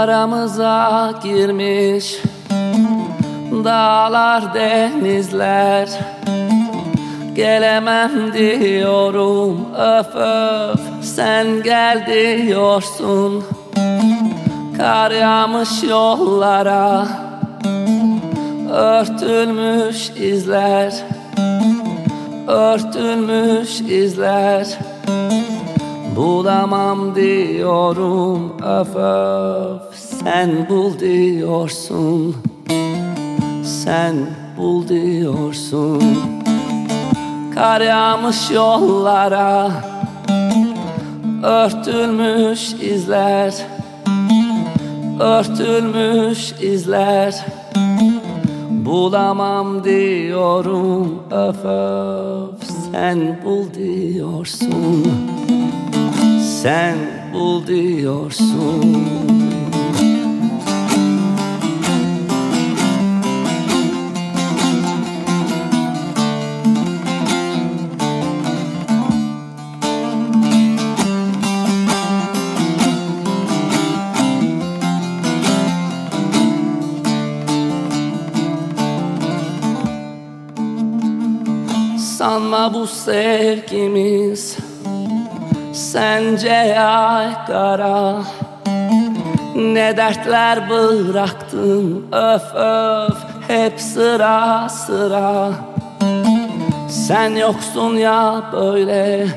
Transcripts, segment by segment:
Aramıza girmiş dağlar, denizler. Gelemem diyorum, öf öf, sen gel diyorsun. Kar yağmış yollara, örtülmüş izler, örtülmüş izler. Bulamam diyorum, öf öf, sen bul diyorsun. Sen bul diyorsun. Kar yağmış yollara, örtülmüş izler, örtülmüş izler. Bulamam diyorum, öf öf, sen bul diyorsun. Sen bul diyorsun. Sanma bu sevgimiz sence yaygara. Ne dertler bıraktın, öf öf, hep sıra sıra. Sen yoksun ya böyle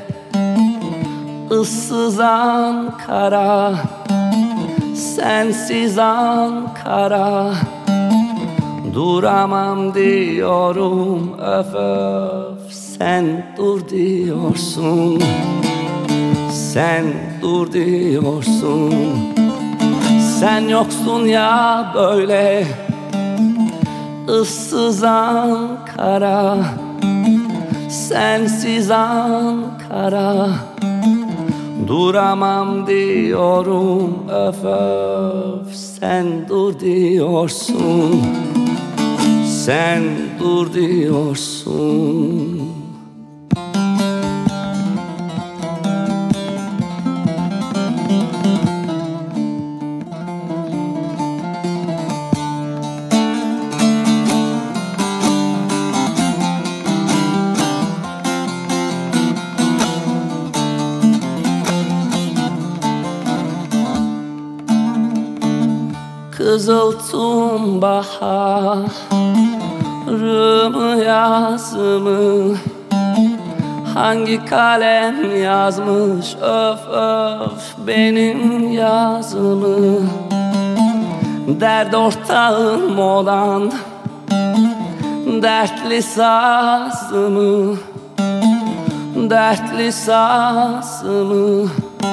ıssız Ankara, sensiz Ankara. Duramam diyorum, öf öf, sen dur diyorsun. Sen dur diyorsun. Sen yoksun ya böyle ıssız Ankara, sensiz Ankara. Duramam diyorum, öf öf, sen dur diyorsun. Sen dur diyorsun. Kızıltım baharımı, yazımı hangi kalem yazmış, öf öf, benim yazımı. Dert ortağım olan dertli sazımı, dertli sazımı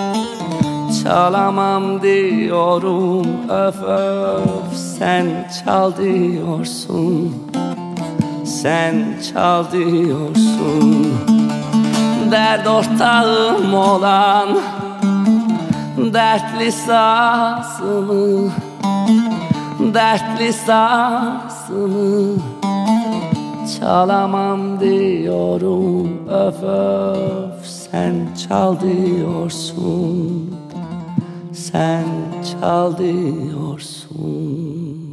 çalamam diyorum, öf öf, sen çal diyorsun. Sen çal diyorsun. Dert ortağım olan dertli sazımı, dertli sazımı çalamam diyorum, öf öf, sen çal diyorsun. Sen çal diyorsun.